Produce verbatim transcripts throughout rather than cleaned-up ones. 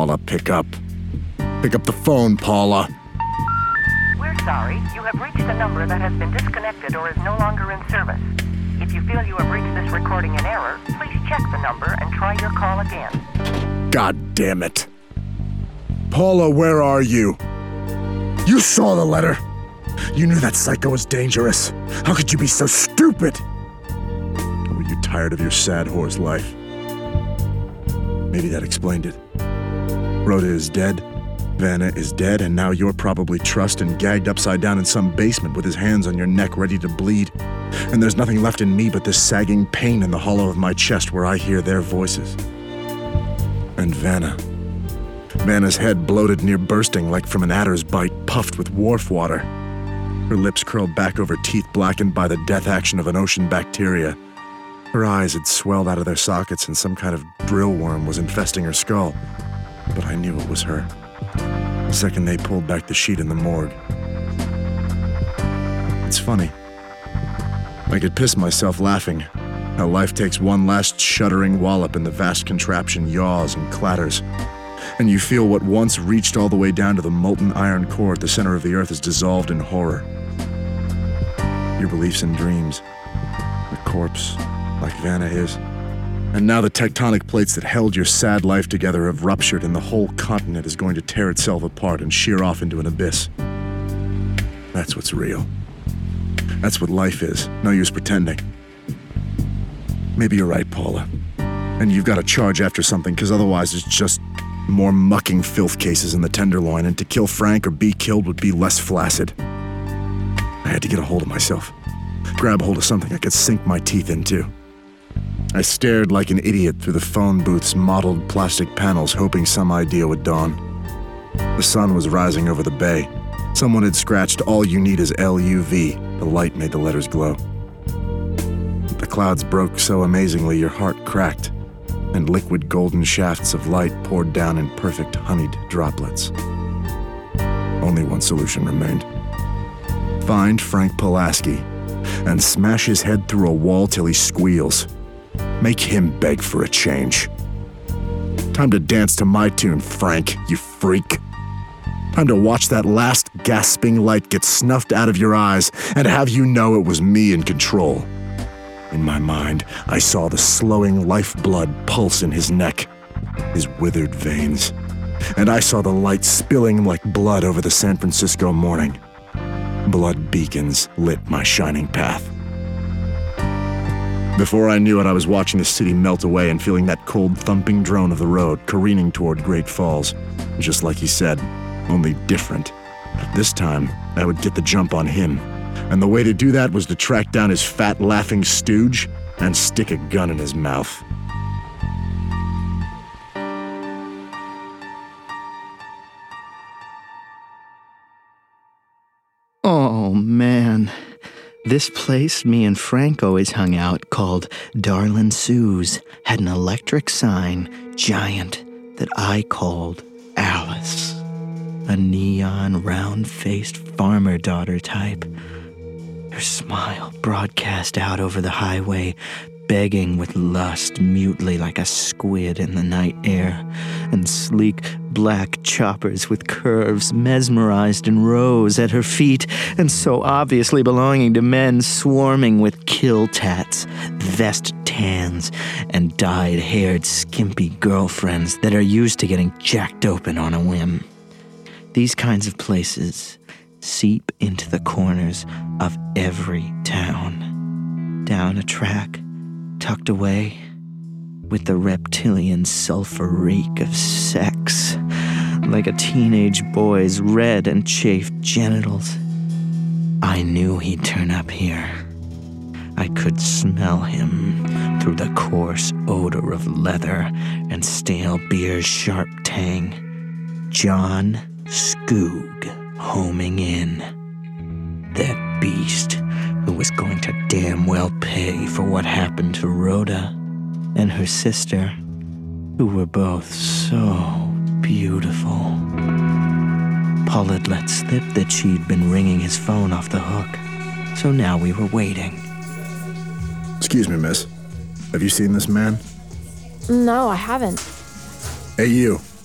Paula, pick up. Pick up the phone, Paula. We're sorry. You have reached a number that has been disconnected or is no longer in service. If you feel you have reached this recording in error, please check the number and try your call again. God damn it. Paula, where are you? You saw the letter. You knew that psycho was dangerous. How could you be so stupid? Or were you tired of your sad whore's life? Maybe that explained it. Rhoda is dead, Vanna is dead, and now you're probably trussed and gagged upside down in some basement with his hands on your neck ready to bleed. And there's nothing left in me but this sagging pain in the hollow of my chest where I hear their voices. And Vanna. Vanna's head bloated near bursting like from an adder's bite, puffed with wharf water. Her lips curled back over teeth blackened by the death action of an ocean bacteria. Her eyes had swelled out of their sockets and some kind of drill worm was infesting her skull. But I knew it was her. The second they pulled back the sheet in the morgue. It's funny. I could piss myself laughing. How life takes one last shuddering wallop and the vast contraption yaws and clatters. And you feel what once reached all the way down to the molten iron core at the center of the earth is dissolved in horror. Your beliefs and dreams. A corpse, like Vanna is. And now the tectonic plates that held your sad life together have ruptured and the whole continent is going to tear itself apart and shear off into an abyss. That's what's real. That's what life is. No use pretending. Maybe you're right, Paula. And you've got to charge after something, because otherwise it's just more mucking filth cases in the Tenderloin, and to kill Frank or be killed would be less flaccid. I had to get a hold of myself. Grab hold of something I could sink my teeth into. I stared like an idiot through the phone booth's mottled plastic panels, hoping some idea would dawn. The sun was rising over the bay. Someone had scratched "All you need is L U V." The light made the letters glow. The clouds broke so amazingly your heart cracked, and liquid golden shafts of light poured down in perfect honeyed droplets. Only one solution remained. Find Frank Pulaski and smash his head through a wall till he squeals. Make him beg for a change. Time to dance to my tune, Frank, you freak. Time to watch that last gasping light get snuffed out of your eyes and have you know it was me in control. In my mind, I saw the slowing lifeblood pulse in his neck, his withered veins, and I saw the light spilling like blood over the San Francisco morning. Blood beacons lit my shining path. Before I knew it, I was watching the city melt away and feeling that cold thumping drone of the road careening toward Great Falls. Just like he said, only different. This time, I would get the jump on him. And the way to do that was to track down his fat, laughing stooge and stick a gun in his mouth. Oh, man. This place me and Frank always hung out, called Darlin' Sue's, had an electric sign, giant, that I called Alice. A neon, round-faced farmer daughter type. Her smile broadcast out over the highway, begging with lust mutely like a squid in the night air, and sleek black choppers with curves mesmerized in rows at her feet, and so obviously belonging to men swarming with kill tats, vest tans, and dyed-haired skimpy girlfriends that are used to getting jacked open on a whim. These kinds of places seep into the corners of every town, down a track, tucked away, with the reptilian sulfur reek of sex, like a teenage boy's red and chafed genitals. I knew he'd turn up here. I could smell him through the coarse odor of leather and stale beer's sharp tang. John Skoog homing in. That beast who was going to damn well pay for what happened to Rhoda and her sister, who were both so beautiful. Paul had let slip that she'd been ringing his phone off the hook, so now we were waiting. Excuse me, miss. Have you seen this man? No, I haven't. Hey, you.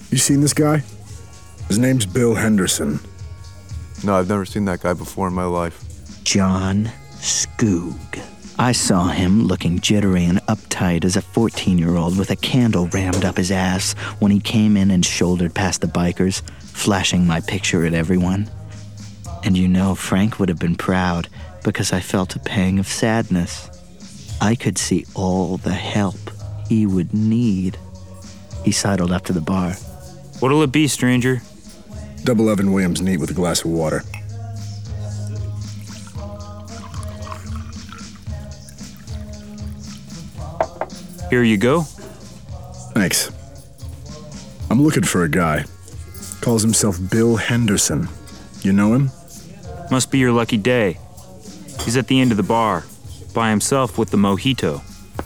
You seen this guy? His name's Bill Henderson. No, I've never seen that guy before in my life. John Skoog. I saw him looking jittery and uptight as a fourteen-year-old with a candle rammed up his ass when he came in and shouldered past the bikers, flashing my picture at everyone. And you know, Frank would have been proud because I felt a pang of sadness. I could see all the help he would need. He sidled up to the bar. What'll it be, stranger? Double Evan Williams neat with a glass of water. Here you go. Thanks. I'm looking for a guy. Calls himself Bill Henderson. You know him? Must be your lucky day. He's at the end of the bar, by himself with the mojito.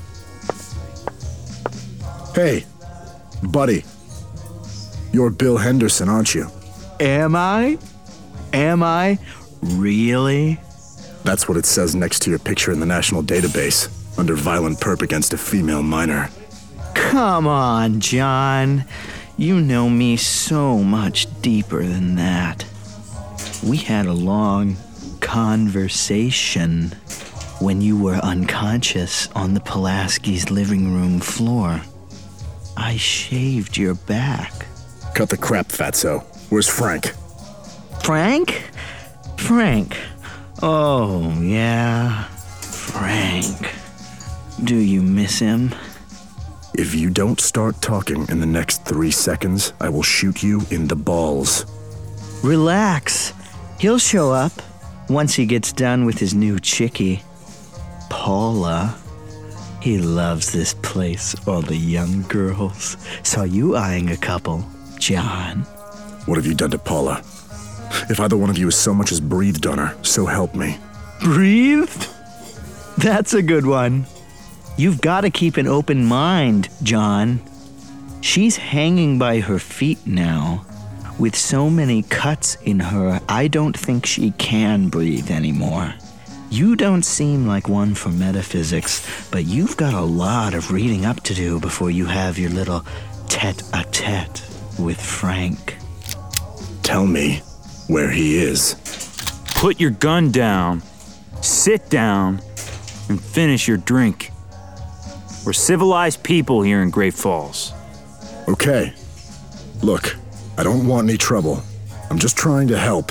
Hey, buddy. You're Bill Henderson, aren't you? Am I? Am I? Really? That's what it says next to your picture in the national database, under violent perp against a female minor. Come on, John. You know me so much deeper than that. We had a long conversation when you were unconscious on the Pulaski's living room floor. I shaved your back. Cut the crap, fatso. Where's Frank? Frank? Frank. Oh, yeah. Frank. Do you miss him? If you don't start talking in the next three seconds, I will shoot you in the balls. Relax. He'll show up once he gets done with his new chickie, Paula. He loves this place, all the young girls. Saw you eyeing a couple, John. What have you done to Paula? If either one of you has so much as breathed on her, so help me. Breathed? That's a good one. You've got to keep an open mind, John. She's hanging by her feet now. With so many cuts in her, I don't think she can breathe anymore. You don't seem like one for metaphysics, but you've got a lot of reading up to do before you have your little tete-a-tete with Frank. Tell me where he is. Put your gun down, sit down, and finish your drink. We're civilized people here in Great Falls. Okay. Look, I don't want any trouble. I'm just trying to help.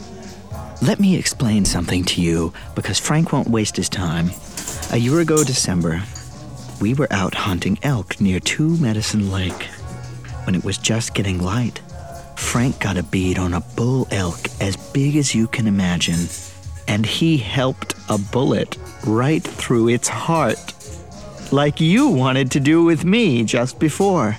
Let me explain something to you, because Frank won't waste his time. A year ago December, we were out hunting elk near Two Medicine Lake. When it was just getting light, Frank got a bead on a bull elk as big as you can imagine, and he helped a bullet right through its heart, like you wanted to do with me just before.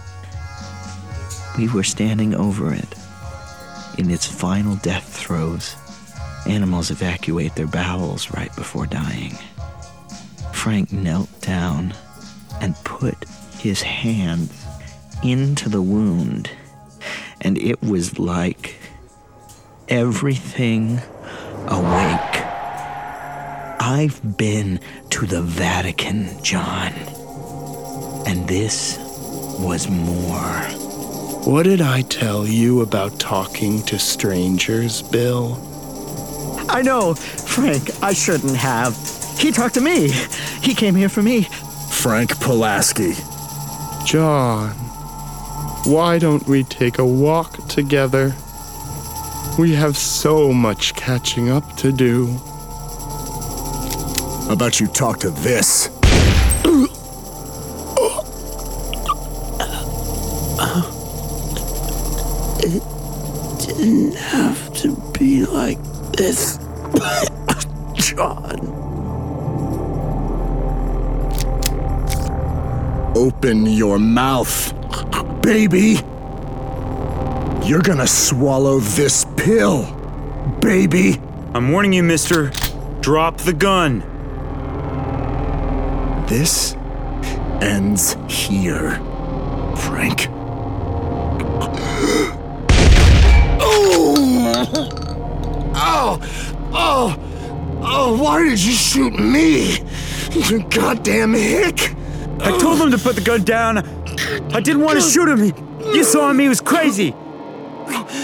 We were standing over it, in its final death throes. Animals evacuate their bowels right before dying. Frank knelt down and put his hand into the wound, and it was like everything awake. I've been to the Vatican, John, and this was more. What did I tell you about talking to strangers, Bill? I know, Frank, I shouldn't have. He talked to me. He came here for me. Frank Pulaski. John, why don't we take a walk together? We have so much catching up to do. How about you talk to this? It didn't have to be like this, John. Open your mouth, baby. You're gonna swallow this pill, baby. I'm warning you, mister. Drop the gun. This ends here, Frank. Oh! Oh! Oh! Oh, why did you shoot me? You goddamn hick! I told him to put the gun down. I didn't want to shoot him. He, You saw me was crazy.